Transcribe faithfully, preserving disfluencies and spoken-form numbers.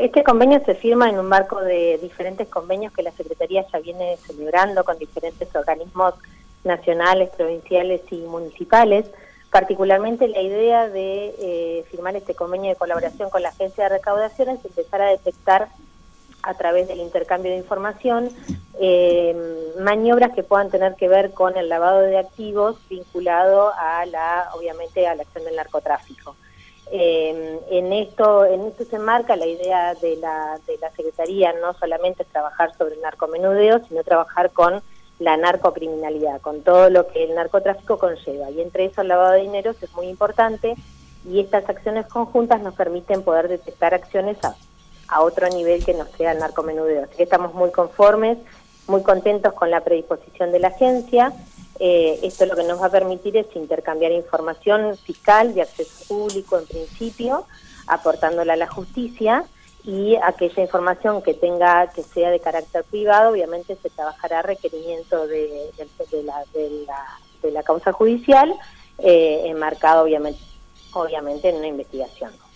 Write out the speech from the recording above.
este convenio se firma en un marco de diferentes convenios que la Secretaría ya viene celebrando con diferentes organismos nacionales, provinciales y municipales. Particularmente la idea de eh, firmar este convenio de colaboración con la Agencia de Recaudación es empezar a detectar a través del intercambio de información eh, maniobras que puedan tener que ver con el lavado de activos vinculado a la, obviamente, a la acción del narcotráfico. Eh, en esto en esto se enmarca la idea de la, de la Secretaría, no solamente es trabajar sobre el narcomenudeo, sino trabajar con la narcocriminalidad, con todo lo que el narcotráfico conlleva, y entre eso el lavado de dinero es muy importante, y estas acciones conjuntas nos permiten poder detectar acciones a, a otro nivel que no sea el narcomenudeo. Así que estamos muy conformes, muy contentos con la predisposición de la agencia. Eh, esto lo que nos va a permitir es intercambiar información fiscal de acceso público en principio, aportándola a la justicia, y aquella información que tenga que sea de carácter privado, obviamente se trabajará a requerimiento de, de, de, la, de, la, de la causa judicial, eh, enmarcado obviamente, obviamente en una investigación.